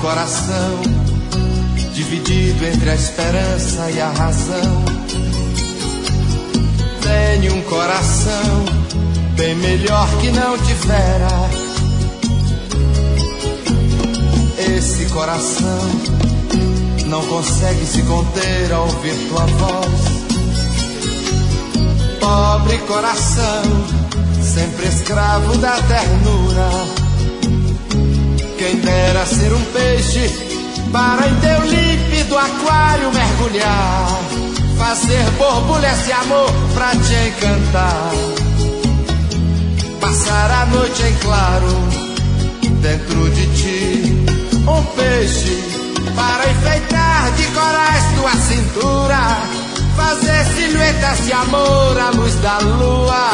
coração, dividido entre a esperança e a razão. Tenho um coração bem melhor que não tivera. Esse coração não consegue se conter ao ouvir tua voz. Pobre coração, sempre escravo da ternura. Quem dera ser um peixe para em teu límpido aquário mergulhar, fazer borbulha esse amor pra te encantar, passar a noite em claro dentro de ti. Um peixe para enfeitar de corais tua cintura, fazer silhuetas de amor à luz da lua,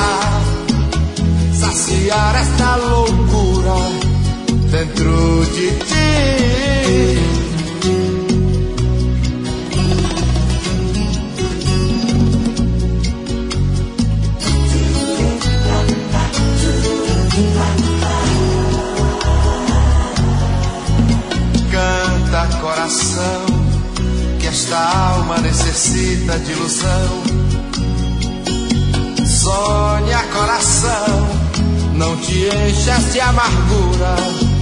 saciar esta loucura dentro de ti. Canta, coração, que esta alma necessita de ilusão. Sonha, coração, não te enchas de amargura.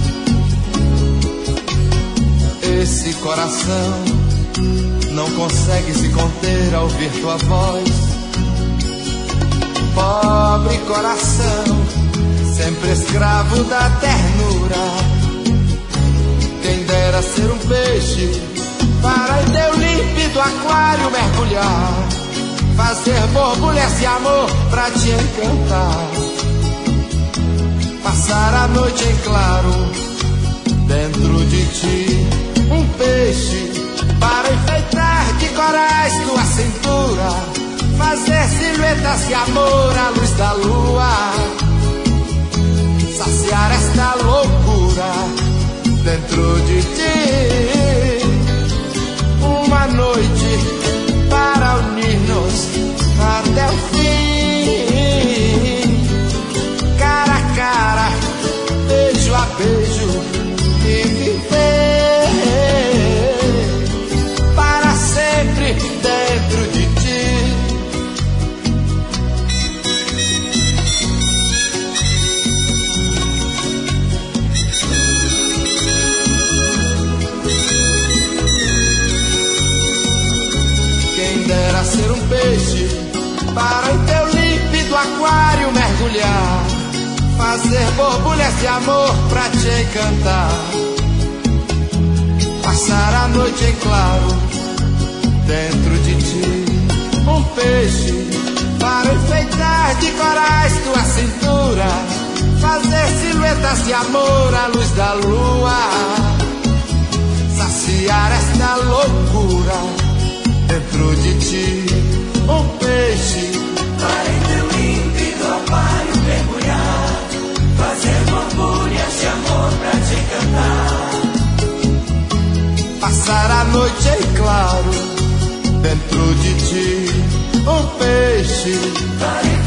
Esse coração não consegue se conter ao ouvir tua voz. Pobre coração, sempre escravo da ternura. Quem dera ser um peixe para em teu límpido aquário mergulhar, fazer borbulhas de amor pra te encantar, passar a noite em claro dentro de ti. Um peixe para enfeitar de corais tua cintura, fazer silhuetas de amor à luz da lua, saciar esta loucura dentro de ti. Uma noite para unir-nos até o fim, cara a cara, beijo a beijo, e viver para sempre dentro de ti. Quem dera ser um peixe para em teu límpido aquário mergulhar, fazer borbulhas de amor pra te encantar, passar a noite em claro dentro de ti. Um peixe para enfeitar de corais tua cintura, fazer silhuetas de amor à luz da lua, saciar esta loucura dentro de ti. Um peixe para em teu límpido aquário mergulhar, fazer borbulhas de amor pra te encantar, passar a noite em claro dentro de ti. Um peixe para em